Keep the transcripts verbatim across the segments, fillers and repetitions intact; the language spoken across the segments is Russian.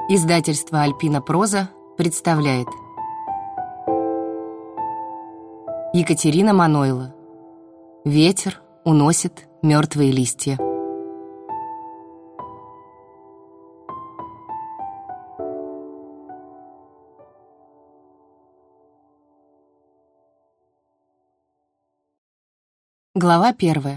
Издательство «Альпина Проза» представляет Екатерина Манойло. Ветер уносит мертвые листья. Глава первая.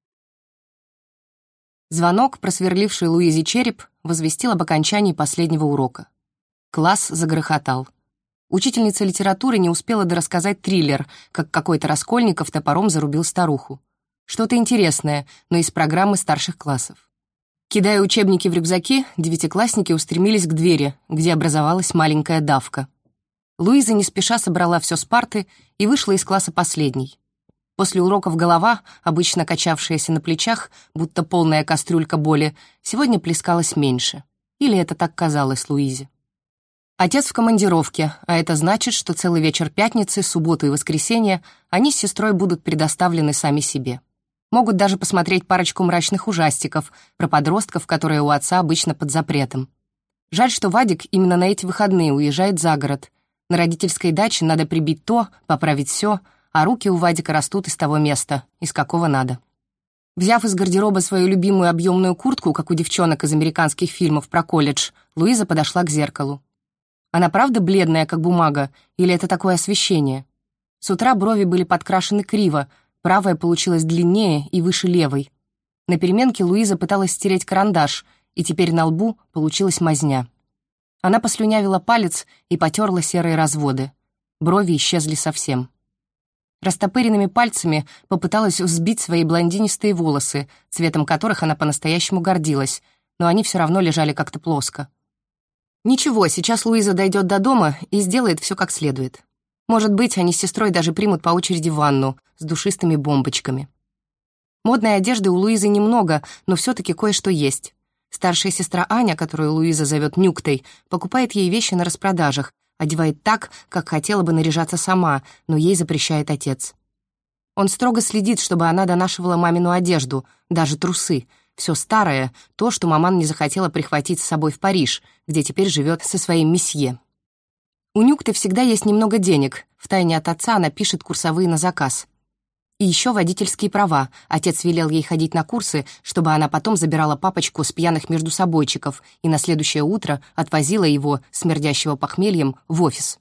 Звонок, просверливший Луизе череп, возвестил об окончании последнего урока. Класс загрохотал. Учительница литературы не успела дорассказать триллер, как какой-то Раскольников топором зарубил старуху. Что-то интересное, но из программы старших классов. Кидая учебники в рюкзаки, девятиклассники устремились к двери, где образовалась маленькая давка. Луиза не спеша собрала все с парты и вышла из класса последней. После уроков голова, обычно качавшаяся на плечах, будто полная кастрюлька боли, сегодня плескалась меньше. Или это так казалось Луизе. Отец в командировке, а это значит, что целый вечер пятницы, субботу и воскресенье они с сестрой будут предоставлены сами себе. Могут даже посмотреть парочку мрачных ужастиков про подростков, которые у отца обычно под запретом. Жаль, что Вадик именно на эти выходные уезжает за город. На родительской даче надо прибить то, поправить все, а руки у Вадика растут из того места, из какого надо. Взяв из гардероба свою любимую объемную куртку, как у девчонок из американских фильмов про колледж, Луиза подошла к зеркалу. Она правда бледная, как бумага, или это такое освещение? С утра брови были подкрашены криво, правая получилась длиннее и выше левой. На переменке Луиза пыталась стереть карандаш, и теперь на лбу получилась мазня. Она послюнявила палец и потерла серые разводы. Брови исчезли совсем. Растопыренными пальцами попыталась взбить свои блондинистые волосы, цветом которых она по-настоящему гордилась, но они все равно лежали как-то плоско. Ничего, сейчас Луиза дойдет до дома и сделает все как следует. Может быть, они с сестрой даже примут по очереди ванну с душистыми бомбочками. Модной одежды у Луизы немного, но все-таки кое-что есть. Старшая сестра Аня, которую Луиза зовет Нюктой, покупает ей вещи на распродажах, одевает так, как хотела бы наряжаться сама, но ей запрещает отец. Он строго следит, чтобы она донашивала мамину одежду, даже трусы, все старое, то, что маман не захотела прихватить с собой в Париж, где теперь живет со своим месье. У Нюкты всегда есть немного денег, втайне от отца она пишет курсовые на заказ. И еще водительские права, отец велел ей ходить на курсы, чтобы она потом забирала папочку с пьяных междусобойчиков и на следующее утро отвозила его, смердящего похмельем, в офис.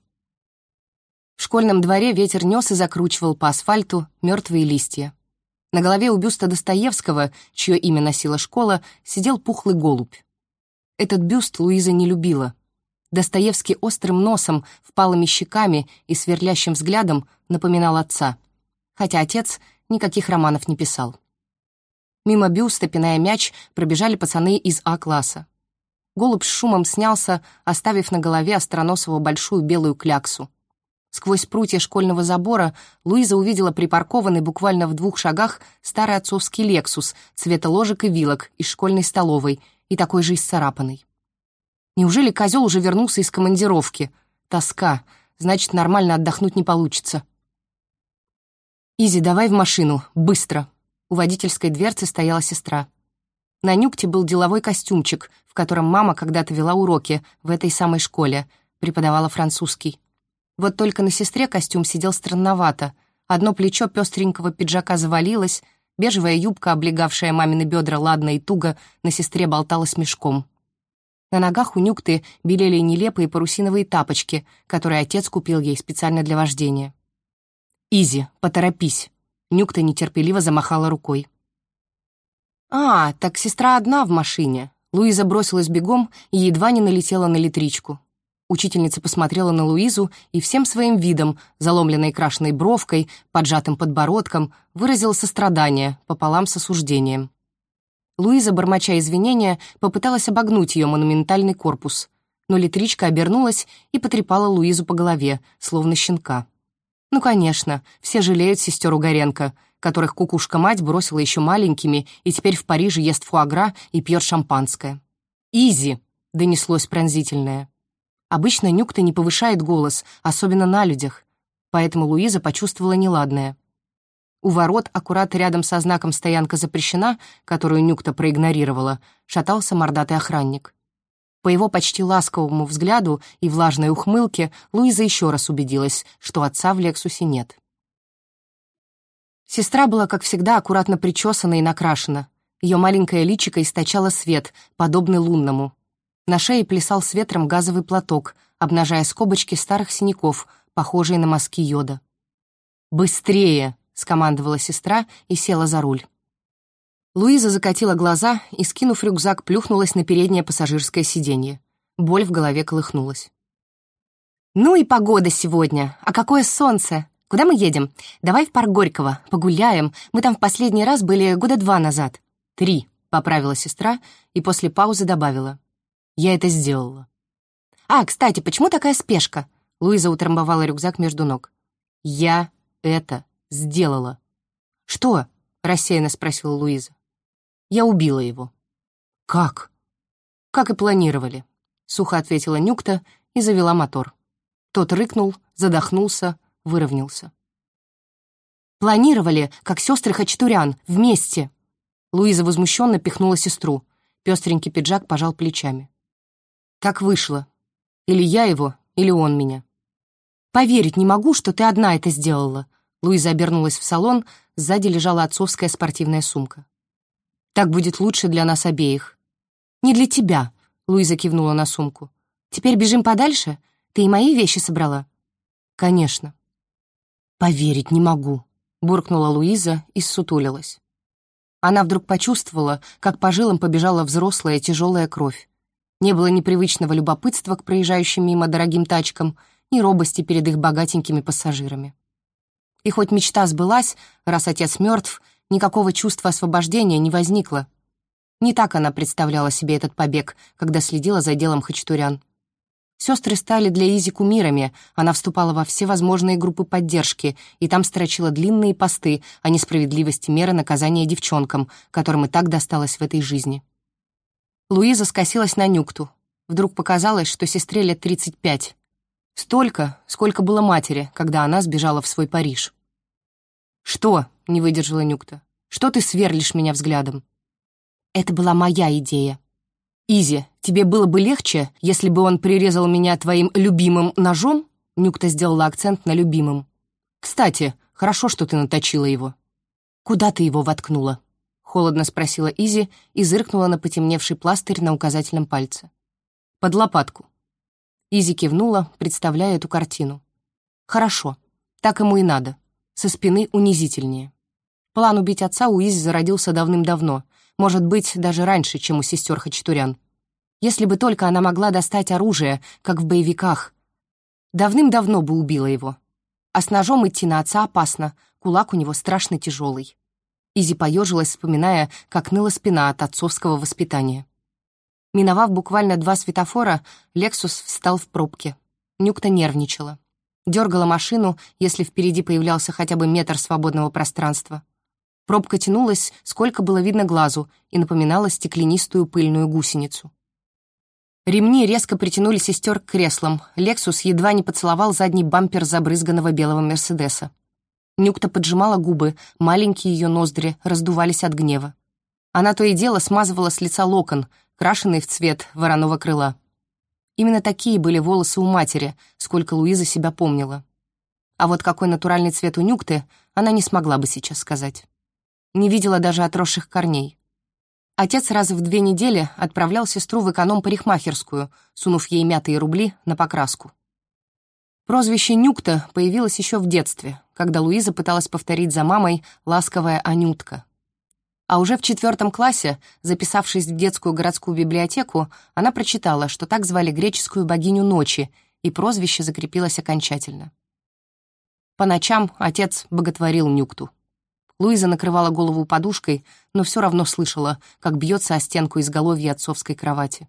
В школьном дворе ветер нес и закручивал по асфальту мертвые листья. На голове у бюста Достоевского, чье имя носила школа, сидел пухлый голубь. Этот бюст Луиза не любила. Достоевский острым носом, впалыми щеками и сверлящим взглядом напоминал отца, хотя отец никаких романов не писал. Мимо бюста, пиная мяч, пробежали пацаны из А-класса. Голубь с шумом снялся, оставив на голове остроносого большую белую кляксу. Сквозь прутья школьного забора Луиза увидела припаркованный буквально в двух шагах старый отцовский «Лексус» цвета ложек и вилок из школьной столовой и такой же исцарапанный. Неужели козел уже вернулся из командировки? Тоска, значит, нормально отдохнуть не получится. «Изи, давай в машину, быстро!» У водительской дверцы стояла сестра. На Нюкте был деловой костюмчик, в котором мама когда-то вела уроки в этой самой школе, преподавала французский. Вот только на сестре костюм сидел странновато. Одно плечо пестренького пиджака завалилось, бежевая юбка, облегавшая мамины бедра ладно и туго, на сестре болталась мешком. На ногах у Нюкты белели нелепые парусиновые тапочки, которые отец купил ей специально для вождения. «Изи, поторопись!» Нюкта нетерпеливо замахала рукой. «А, так сестра одна в машине». Луиза бросилась бегом и едва не налетела на электричку. Учительница посмотрела на Луизу и всем своим видом, заломленной крашеной бровкой, поджатым подбородком, выразила сострадание пополам с осуждением. Луиза, бормоча извинения, попыталась обогнуть ее монументальный корпус, но электричка обернулась и потрепала Луизу по голове, словно щенка. Ну, конечно, все жалеют сестер Угаренко, которых кукушка-мать бросила еще маленькими и теперь в Париже ест фуагра и пьет шампанское. «Изи!» — донеслось пронзительное. Обычно Нюкта не повышает голос, особенно на людях, поэтому Луиза почувствовала неладное. У ворот, аккурат рядом со знаком «Стоянка запрещена», которую Нюкта проигнорировала, шатался мордатый охранник. По его почти ласковому взгляду и влажной ухмылке Луиза еще раз убедилась, что отца в «Лексусе» нет. Сестра была, как всегда, аккуратно причесана и накрашена. Ее маленькое личико источало свет, подобный лунному. На шее плясал с ветром газовый платок, обнажая скобочки старых синяков, похожие на мазки йода. «Быстрее!» — скомандовала сестра и села за руль. Луиза закатила глаза и, скинув рюкзак, плюхнулась на переднее пассажирское сиденье. Боль в голове колыхнулась. «Ну и погода сегодня! А какое солнце! Куда мы едем? Давай в парк Горького, погуляем. Мы там в последний раз были года два назад». «Три», — поправила сестра и после паузы добавила. «Я это сделала». «А, кстати, почему такая спешка?» Луиза утрамбовала рюкзак между ног. «Я это сделала». «Что?» — рассеянно спросила Луиза. «Я убила его». «Как?» «Как и планировали», — сухо ответила Нюкта и завела мотор. Тот рыкнул, задохнулся, выровнялся. «Планировали, как сестры Хачатурян, вместе!» Луиза возмущенно пихнула сестру. Пестренький пиджак пожал плечами. «Так вышло. Или я его, или он меня». «Поверить не могу, что ты одна это сделала». Луиза обернулась в салон, сзади лежала отцовская спортивная сумка. «Так будет лучше для нас обеих». «Не для тебя», — Луиза кивнула на сумку. «Теперь бежим подальше? Ты и мои вещи собрала?» «Конечно». «Поверить не могу», — буркнула Луиза и ссутулилась. Она вдруг почувствовала, как по жилам побежала взрослая тяжелая кровь. Не было ни привычного любопытства к проезжающим мимо дорогим тачкам, ни робости перед их богатенькими пассажирами. И хоть мечта сбылась, раз отец мертв, никакого чувства освобождения не возникло. Не так она представляла себе этот побег, когда следила за делом Хачатурян. Сестры стали для Изи кумирами, она вступала во все возможные группы поддержки и там строчила длинные посты о несправедливости меры наказания девчонкам, которым и так досталось в этой жизни. Луиза скосилась на Нюкту. Вдруг показалось, что сестре лет тридцать пять. Столько, сколько было матери, когда она сбежала в свой Париж. «Что?» — не выдержала Нюкта. «Что ты сверлишь меня взглядом?» «Это была моя идея». «Изи, тебе было бы легче, если бы он прирезал меня твоим любимым ножом?» Нюкта сделала акцент на любимым. «Кстати, хорошо, что ты наточила его». «Куда ты его воткнула?» — холодно спросила Изи и зыркнула на потемневший пластырь на указательном пальце. «Под лопатку». Изи кивнула, представляя эту картину. «Хорошо, так ему и надо. Со спины унизительнее». План убить отца у Изи зародился давным-давно, может быть, даже раньше, чем у сестер Хачатурян. Если бы только она могла достать оружие, как в боевиках. Давным-давно бы убила его. А с ножом идти на отца опасно, кулак у него страшно тяжелый. Изи поежилась, вспоминая, как ныла спина от отцовского воспитания. Миновав буквально два светофора, Лексус встал в пробке. Нюкта нервничала. Дергала машину, если впереди появлялся хотя бы метр свободного пространства. Пробка тянулась, сколько было видно глазу, и напоминала стеклянистую пыльную гусеницу. Ремни резко притянули сестер к креслам. Лексус едва не поцеловал задний бампер забрызганного белого Мерседеса. Нюкта поджимала губы, маленькие ее ноздри раздувались от гнева. Она то и дело смазывала с лица локон, крашеный в цвет вороного крыла. Именно такие были волосы у матери, сколько Луиза себя помнила. А вот какой натуральный цвет у Нюкты, она не смогла бы сейчас сказать. Не видела даже отросших корней. Отец раз в две недели отправлял сестру в эконом-парикмахерскую, сунув ей мятые рубли на покраску. Прозвище Нюкта появилось еще в детстве, когда Луиза пыталась повторить за мамой ласковая Анютка. А уже в четвертом классе, записавшись в детскую городскую библиотеку, она прочитала, что так звали греческую богиню ночи, и прозвище закрепилось окончательно. По ночам отец боготворил Нюкту. Луиза накрывала голову подушкой, но все равно слышала, как бьется о стенку изголовья отцовской кровати.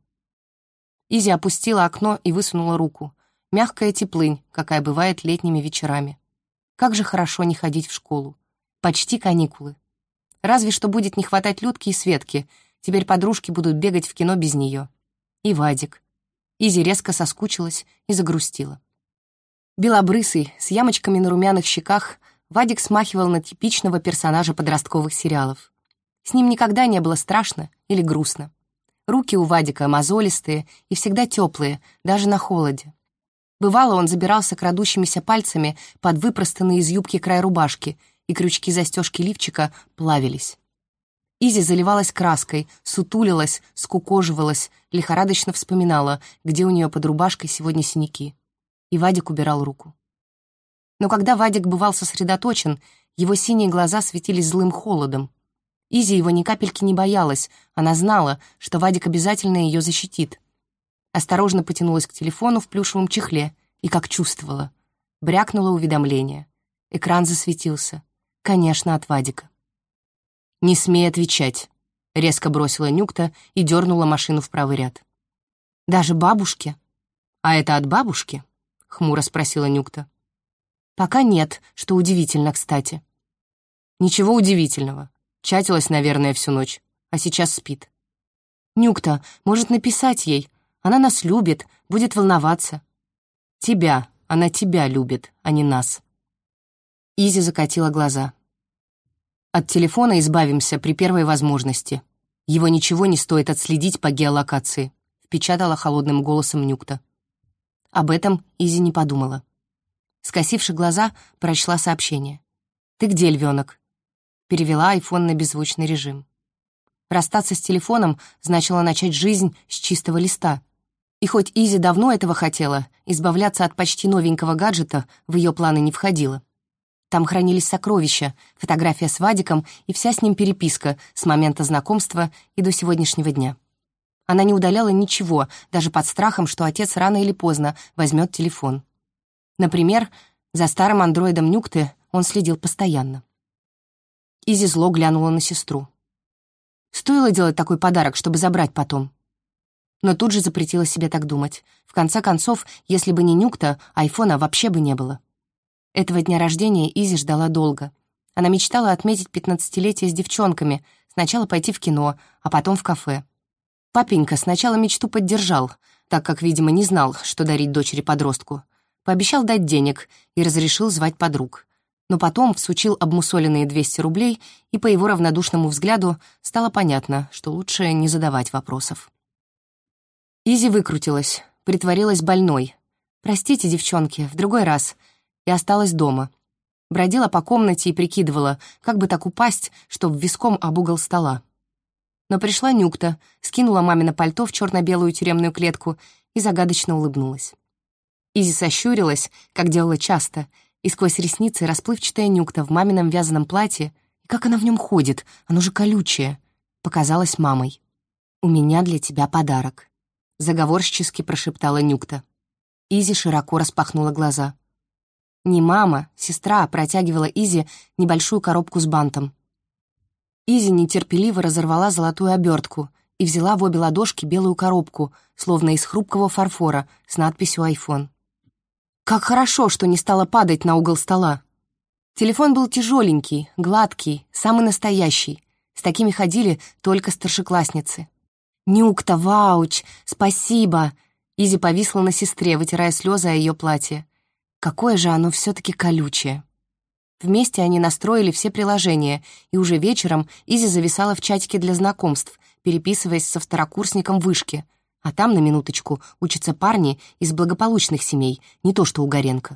Изи опустила окно и высунула руку. Мягкая теплынь, какая бывает летними вечерами. Как же хорошо не ходить в школу. Почти каникулы. Разве что будет не хватать Людки и Светки. Теперь подружки будут бегать в кино без нее. И Вадик. Изи резко соскучилась и загрустила. Белобрысый, с ямочками на румяных щеках, Вадик смахивал на типичного персонажа подростковых сериалов. С ним никогда не было страшно или грустно. Руки у Вадика мозолистые и всегда теплые, даже на холоде. Бывало, он забирался крадущимися пальцами под выпростанный из юбки край рубашки, и крючки застежки лифчика плавились. Изи заливалась краской, сутулилась, скукоживалась, лихорадочно вспоминала, где у нее под рубашкой сегодня синяки. И Вадик убирал руку. Но когда Вадик бывал сосредоточен, его синие глаза светились злым холодом. Изи его ни капельки не боялась, она знала, что Вадик обязательно ее защитит. Осторожно потянулась к телефону в плюшевом чехле и, как чувствовала, брякнуло уведомление. Экран засветился. Конечно, от Вадика. «Не смей отвечать», — резко бросила Нюкта и дернула машину в правый ряд. «Даже бабушке?» «А это от бабушки?» — хмуро спросила Нюкта. «Пока нет, что удивительно, кстати». «Ничего удивительного. Чатилась, наверное, всю ночь, а сейчас спит». «Нюкта, может написать ей? Она нас любит, будет волноваться». «Тебя, она тебя любит, а не нас». Изи закатила глаза. «От телефона избавимся при первой возможности. Его ничего не стоит отследить по геолокации», — впечатала холодным голосом Нюкта. Об этом Изи не подумала. Скосивши глаза, прочла сообщение. «Ты где, львенок?» Перевела айфон на беззвучный режим. Расстаться с телефоном значило начать жизнь с чистого листа. И хоть Изи давно этого хотела, избавляться от почти новенького гаджета в ее планы не входило. Там хранились сокровища, фотография с Вадиком и вся с ним переписка с момента знакомства и до сегодняшнего дня. Она не удаляла ничего, даже под страхом, что отец рано или поздно возьмет телефон. Например, за старым андроидом Нюкты он следил постоянно. Изи зло глянула на сестру. Стоило делать такой подарок, чтобы забрать потом. Но тут же запретила себе так думать. В конце концов, если бы не Нюкта, айфона вообще бы не было. Этого дня рождения Изи ждала долго. Она мечтала отметить пятнадцатилетие с девчонками, сначала пойти в кино, а потом в кафе. Папенька сначала мечту поддержал, так как, видимо, не знал, что дарить дочери-подростку. Пообещал дать денег и разрешил звать подруг. Но потом всучил обмусоленные двести рублей, и по его равнодушному взгляду стало понятно, что лучше не задавать вопросов. Изи выкрутилась, притворилась больной. «Простите, девчонки, в другой раз», и осталась дома. Бродила по комнате и прикидывала, как бы так упасть, чтоб виском об угол стола. Но пришла Нюкта, скинула мамино пальто в черно-белую тюремную клетку и загадочно улыбнулась. Изи сощурилась, как делала часто, и сквозь ресницы расплывчатая Нюкта в мамином вязаном платье, и как она в нем ходит, оно же колючее, показалась мамой. «У меня для тебя подарок», — заговорщически прошептала Нюкта. Изи широко распахнула глаза. Не мама, сестра протягивала Изи небольшую коробку с бантом. Изи нетерпеливо разорвала золотую обертку и взяла в обе ладошки белую коробку, словно из хрупкого фарфора, с надписью «Айфон». Как хорошо, что не стала падать на угол стола. Телефон был тяжеленький, гладкий, самый настоящий. С такими ходили только старшеклассницы. «Нюкта, вауч, спасибо!» Изи повисла на сестре, вытирая слезы о ее платье. Какое же оно все-таки колючее. Вместе они настроили все приложения, и уже вечером Изи зависала в чатике для знакомств, переписываясь со второкурсником вышки, а там, на минуточку, учатся парни из благополучных семей, не то что у Горенко.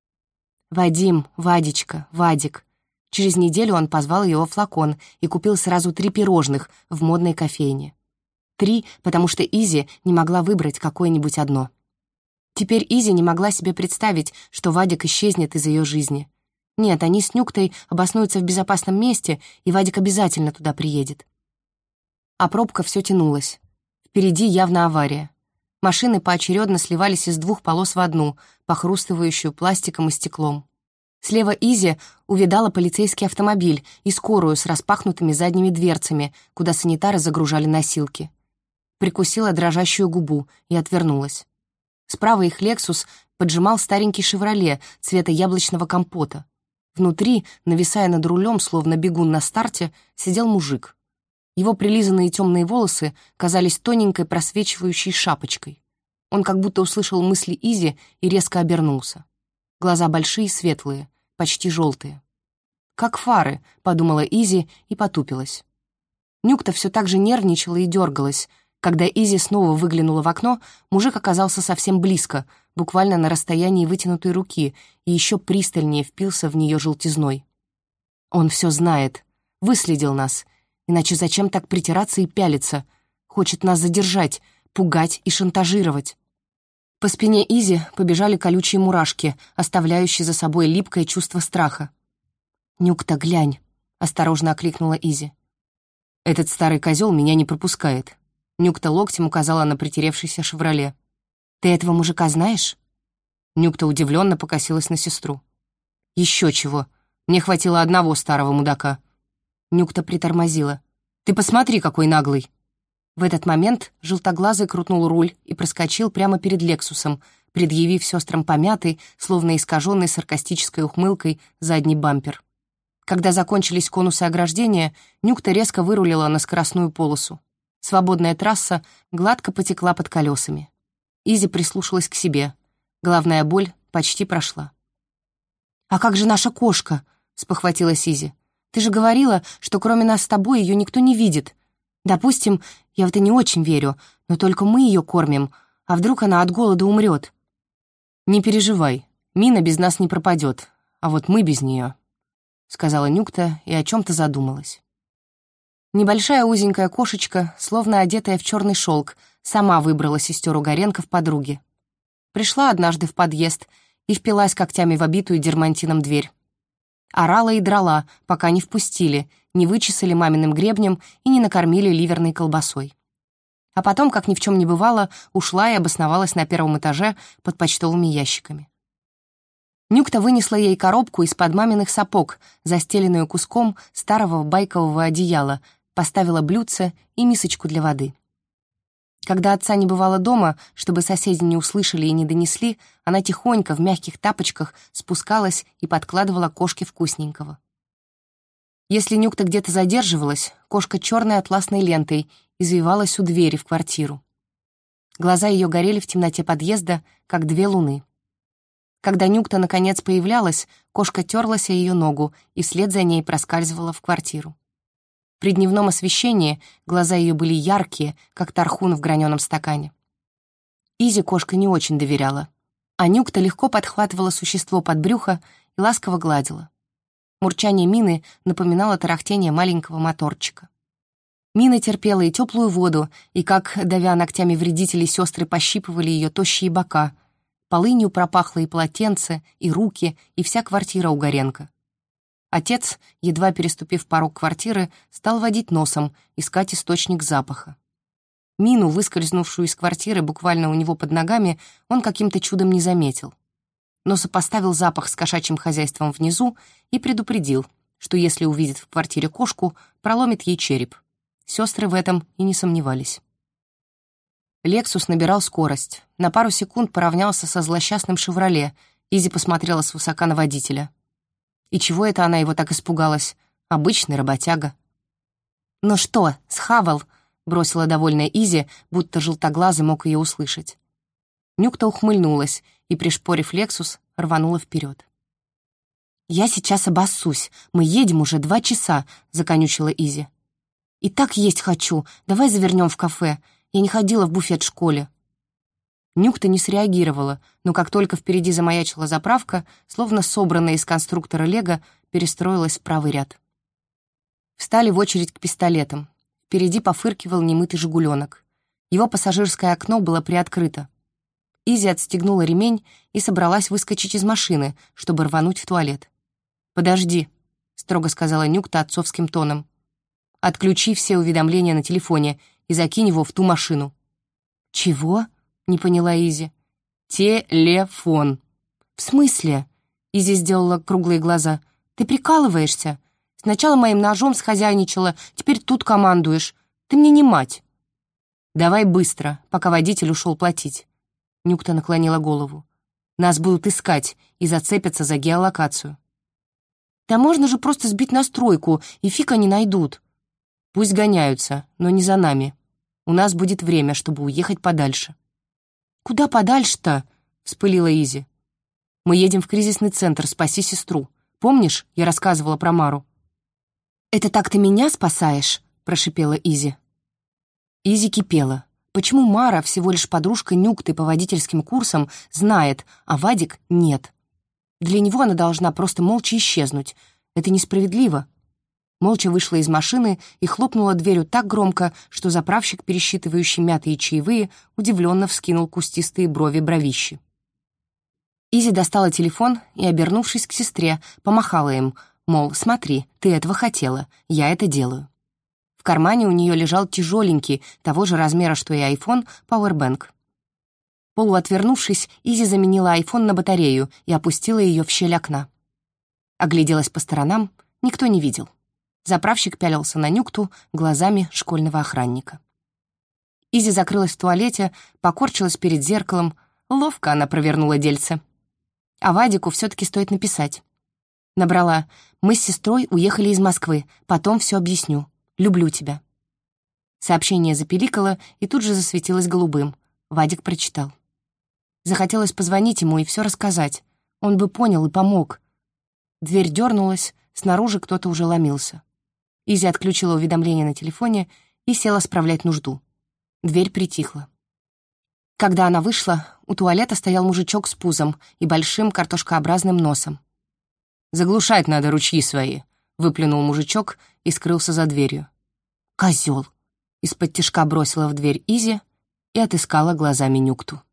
«Вадим, Вадечка, Вадик». Через неделю он позвал ее во флакон и купил сразу три пирожных в модной кофейне. Три, потому что Изи не могла выбрать какое-нибудь одно. Теперь Изи не могла себе представить, что Вадик исчезнет из ее жизни. Нет, они с Нюктой обоснуются в безопасном месте, и Вадик обязательно туда приедет. А пробка все тянулась. Впереди явно авария. Машины поочередно сливались из двух полос в одну, похрустывающую пластиком и стеклом. Слева Изи увидала полицейский автомобиль и скорую с распахнутыми задними дверцами, куда санитары загружали носилки. Прикусила дрожащую губу и отвернулась. Справа их «Лексус» поджимал старенький «Шевроле» цвета яблочного компота. Внутри, нависая над рулем, словно бегун на старте, сидел мужик. Его прилизанные темные волосы казались тоненькой просвечивающей шапочкой. Он как будто услышал мысли Изи и резко обернулся. Глаза большие, светлые, почти желтые. «Как фары», — подумала Изи и потупилась. Нюкта все так же нервничала и дергалась. Когда Изи снова выглянула в окно, мужик оказался совсем близко, буквально на расстоянии вытянутой руки, и еще пристальнее впился в нее желтизной. Он все знает, выследил нас, иначе зачем так притираться и пялиться? Хочет нас задержать, пугать и шантажировать. По спине Изи побежали колючие мурашки, оставляющие за собой липкое чувство страха. «Нюкта, глянь!» — осторожно окликнула Изи. «Этот старый козел меня не пропускает». Нюкта локтем указала на притеревшийся «Шевроле». «Ты этого мужика знаешь?» Нюкта удивленно покосилась на сестру. «Еще чего. Мне хватило одного старого мудака». Нюкта притормозила. «Ты посмотри, какой наглый!» В этот момент желтоглазый крутнул руль и проскочил прямо перед «Лексусом», предъявив сестрам помятый, словно искаженный саркастической ухмылкой, задний бампер. Когда закончились конусы ограждения, Нюкта резко вырулила на скоростную полосу. Свободная трасса гладко потекла под колесами. Изи прислушалась к себе. Головная боль почти прошла. «А как же наша кошка?» — спохватилась Изи. «Ты же говорила, что кроме нас с тобой ее никто не видит. Допустим, я в это не очень верю, но только мы ее кормим, а вдруг она от голода умрет?» «Не переживай, Мина без нас не пропадет, а вот мы без нее», — сказала Нюкта и о чем-то задумалась. Небольшая узенькая кошечка, словно одетая в черный шелк, сама выбрала сестер Угаренко в подруги. Пришла однажды в подъезд и впилась когтями в обитую дермантином дверь. Орала и драла, пока не впустили, не вычесали маминым гребнем и не накормили ливерной колбасой. А потом, как ни в чем не бывало, ушла и обосновалась на первом этаже под почтовыми ящиками. Нюкта вынесла ей коробку из-под маминых сапог, застеленную куском старого байкового одеяла, поставила блюдце и мисочку для воды. Когда отца не бывало дома, чтобы соседи не услышали и не донесли, она тихонько в мягких тапочках спускалась и подкладывала кошке вкусненького. Если Нюкта где-то задерживалась, кошка черной атласной лентой извивалась у двери в квартиру. Глаза ее горели в темноте подъезда, как две луны. Когда Нюкта наконец появлялась, кошка терлась о ее ногу и вслед за ней проскальзывала в квартиру. При дневном освещении глаза ее были яркие, как тархун в граненом стакане. Изи кошка не очень доверяла, а Нюкта легко подхватывала существо под брюхо и ласково гладила. Мурчание Мины напоминало тарахтение маленького моторчика. Мина терпела и теплую воду, и, как, давя ногтями вредителей, сестры пощипывали ее тощие бока. Полынью пропахло и полотенце, и руки, и вся квартира Угаренко. Отец, едва переступив порог квартиры, стал водить носом, искать источник запаха. Мину, выскользнувшую из квартиры буквально у него под ногами, он каким-то чудом не заметил. Но сопоставил запах с кошачьим хозяйством внизу и предупредил, что если увидит в квартире кошку, проломит ей череп. Сестры в этом и не сомневались. «Лексус» набирал скорость. На пару секунд поравнялся со злосчастным «Шевроле». Изи посмотрела свысока на водителя. И чего это она его так испугалась? Обычный работяга. «Ну что, схавал?» — бросила довольная Изи, будто желтоглазый мог ее услышать. Нюкта ухмыльнулась и, пришпорив «Лексус», рванула вперед. «Я сейчас обоссусь. Мы едем уже два часа», — законючила Изи. «И так есть хочу. Давай завернем в кафе. Я не ходила в буфет в школе». Нюкта не среагировала, но как только впереди замаячила заправка, словно собранная из конструктора лего, перестроилась в правый ряд. Встали в очередь к пистолетам. Впереди пофыркивал немытый «Жигуленок». Его пассажирское окно было приоткрыто. Изи отстегнула ремень и собралась выскочить из машины, чтобы рвануть в туалет. «Подожди», — строго сказала Нюкта отцовским тоном. «Отключи все уведомления на телефоне и закинь его в ту машину». «Чего?» — не поняла Изи. «Телефон». «В смысле?» — Изи сделала круглые глаза. «Ты прикалываешься? Сначала моим ножом схозяйничала, теперь тут командуешь. Ты мне не мать». «Давай быстро, пока водитель ушел платить». Нюкта наклонила голову. «Нас будут искать и зацепятся за геолокацию». «Да можно же просто сбить настройку, и фиг они найдут». «Пусть гоняются, но не за нами. У нас будет время, чтобы уехать подальше». «Куда подальше-то?» — вспылила Изи. «Мы едем в кризисный центр «Спаси сестру». Помнишь, я рассказывала про Мару?» «Это так ты меня спасаешь?» — прошипела Изи. Изи кипела. Почему Мара, всего лишь подружка Нюкты по водительским курсам, знает, а Вадик — нет? Для него она должна просто молча исчезнуть. Это несправедливо. Молча вышла из машины и хлопнула дверью так громко, что заправщик, пересчитывающий мятые чаевые, удивленно вскинул кустистые брови бровищи. Изи достала телефон и, обернувшись к сестре, помахала им, мол, смотри, ты этого хотела, я это делаю. В кармане у нее лежал тяжеленький, того же размера, что и айфон, пауэрбэнк. Полуотвернувшись, Изи заменила айфон на батарею и опустила ее в щель окна. Огляделась по сторонам, никто не видел. Заправщик пялился на Нюкту глазами школьного охранника. Изи закрылась в туалете, покорчилась перед зеркалом. Ловко она провернула дельце. А Вадику все-таки стоит написать. Набрала: «Мы с сестрой уехали из Москвы, потом все объясню. Люблю тебя». Сообщение запиликало и тут же засветилось голубым. Вадик прочитал. Захотелось позвонить ему и все рассказать. Он бы понял и помог. Дверь дернулась, снаружи кто-то уже ломился. Изи отключила уведомление на телефоне и села справлять нужду. Дверь притихла. Когда она вышла, у туалета стоял мужичок с пузом и большим картошкообразным носом. «Заглушать надо ручьи свои», — выплюнул мужичок и скрылся за дверью. «Козёл!» — из-под тишка бросила в дверь Изи и отыскала глазами Нюкту.